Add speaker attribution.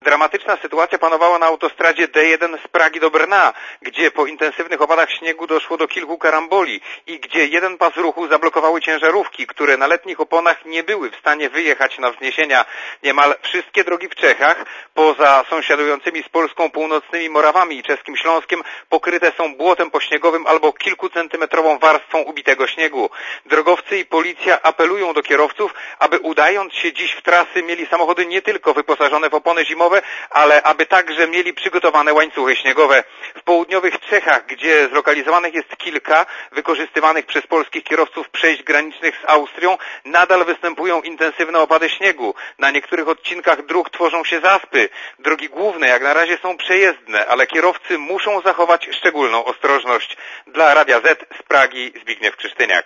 Speaker 1: Dramatyczna sytuacja panowała na autostradzie D1 z Pragi do Brna, gdzie po intensywnych opadach śniegu doszło do kilku karamboli i gdzie jeden pas ruchu zablokowały ciężarówki, które na letnich oponach nie były w stanie wyjechać na wzniesienia. Niemal wszystkie drogi w Czechach, poza sąsiadującymi z Polską północnymi Morawami i czeskim Śląskiem, pokryte są błotem pośniegowym albo kilkucentymetrową warstwą ubitego śniegu. Drogowcy i policja apelują do kierowców, aby udając się dziś w trasy mieli samochody nie tylko wyposażone w opony zimowe, ale aby także mieli przygotowane łańcuchy śniegowe. W południowych Czechach, gdzie zlokalizowanych jest kilka wykorzystywanych przez polskich kierowców przejść granicznych z Austrią, nadal występują intensywne opady śniegu. Na niektórych odcinkach dróg tworzą się zaspy. Drogi główne jak na razie są przejezdne, ale kierowcy muszą zachować szczególną ostrożność. Dla Radia Z z Pragi Zbigniew Krzysztyniak.